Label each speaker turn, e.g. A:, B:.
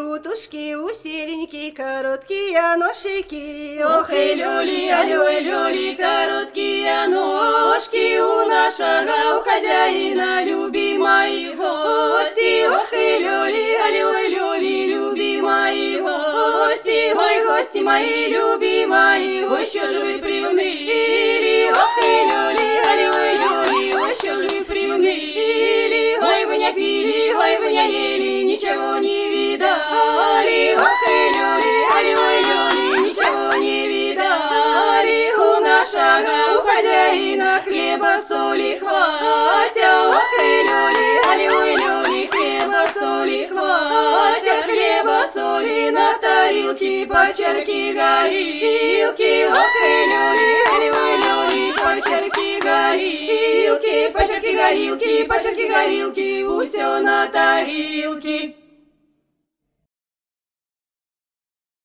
A: малютушки, усиленькие, короткие ножики.
B: Ох, и люли, алюй, люли, короткие ножки у нашего, у хозяина любимой гости. Ох, и люли, алюй, люли, любимой гости. Ой, гости мои любимые, ой, что же вы приуныли. Ох, и люли, алюй, люли, ой, что же вы приуныли. Ой, вы не пили, ой, вы не ели, ничего не видали. Ох, и люли, алюй, люли, ничего не видали. У нашего, у хозяина хлеба соли хватя. Ох, и люли, алюй, люли, хлеба соли хватя. Хлеба соли на тарелке, почерки горилки. Ох, и люли, алюй, люли, почерки горилки. Почерки горилки, почерки горилки, усё на тарелке.